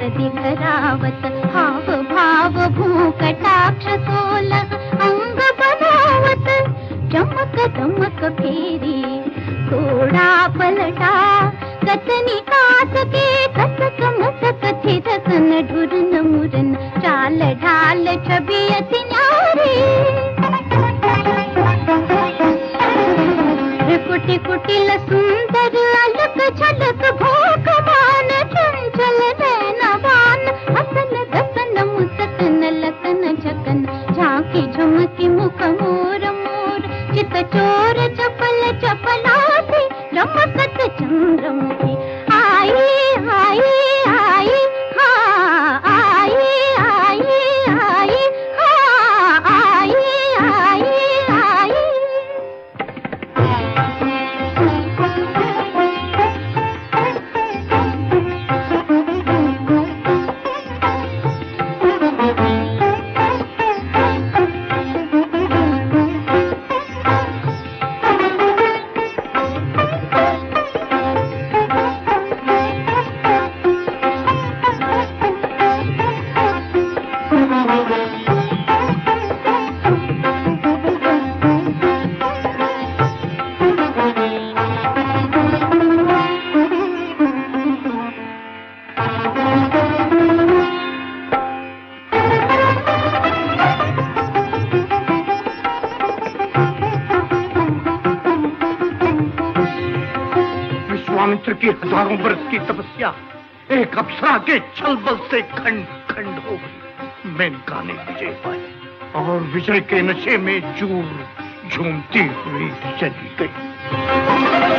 दिखरावत, हाव भाव भूकटाक्ष 16 अंग बनावत, चमक दमक फेरी थोड़ा पलटा, कतनी कात के कसक मसक थिरकन ढुरन मुरन, चाल ढाल छवि अति न्यारी। कुटी कुटिल सुंदर अलक झलक भोगवान, चंचल नैनवान, हसन दसन मुसकन लकन झकन, झांकी झुमकी मुख मोर मोर, चित चोर चपल चपलासी, रमकत चंद्रमुखी। आई आई आई हाँ आई आई आई हाँ आई आई आई। विश्वामित्र की हजारों वर्ष की तपस्या एक अप्सरा के छल बल से खंड खंड हो गई। मेनका ने विजय पाई और विजय के नशे में चूर झूमती हुई चली गई।